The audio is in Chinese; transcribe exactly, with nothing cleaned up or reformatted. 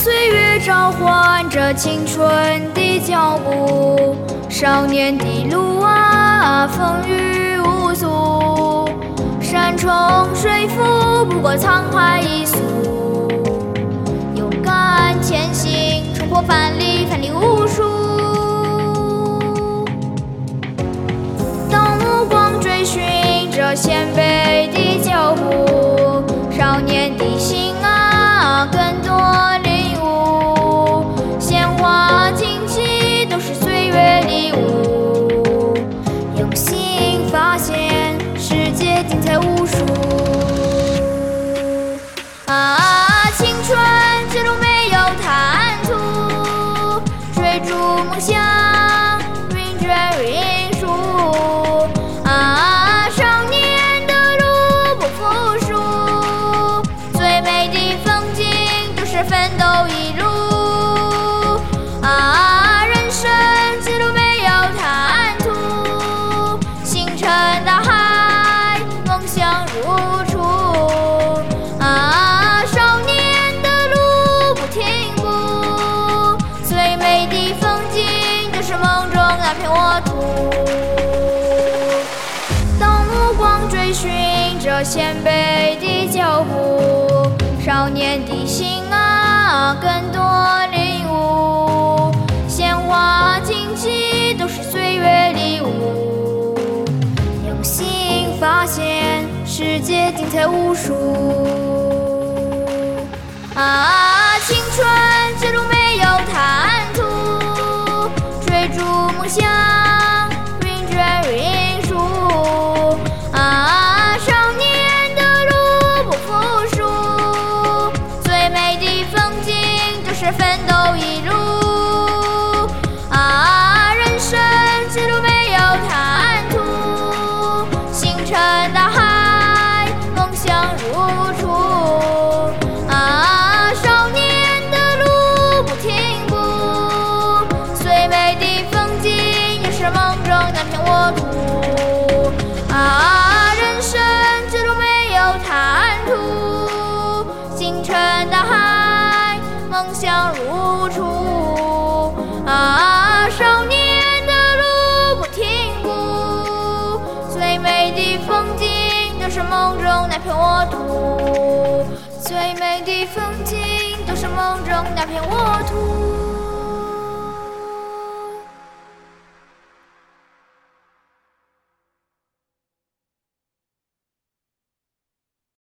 岁月召唤着青春的脚步，少年的路啊，风雨无阻，山重水复，不过沧海一粟。勇敢前行，冲破藩篱，藩篱无数。当目光追寻着先辈的脚步，少年的心啊，更多领悟。鲜花荆棘都是岁月礼物，用心发现世界精彩无数。啊，青春之路没有坦途，追逐梦想，云卷云舒。啊，少年的路不服输，最美的风景都是奋斗一路。啊，人生之路没有坦途，星辰大海，梦想如初。啊，少年的路不停步，最美的风景就是梦中那片沃土。当目光追寻着先辈的脚步，少年的心啊，更多领悟。鲜花荆棘都是岁月礼物，用心发现世界精彩无数。啊，青春之路没有坦途，追逐梦想，云卷云舒。啊，少年的路不服输，最美的风景就是奋斗一路。啊，人生之路没有坦途，星辰大海，梦想如初。啊，少年的路不停步，最美的风景也是梦中那片沃土。啊，人生之路没有坦途，星辰大海，梦想如初。啊，少年的路不停步，最美的风景都是梦中那片沃土。最美的风景都是梦中那片沃土。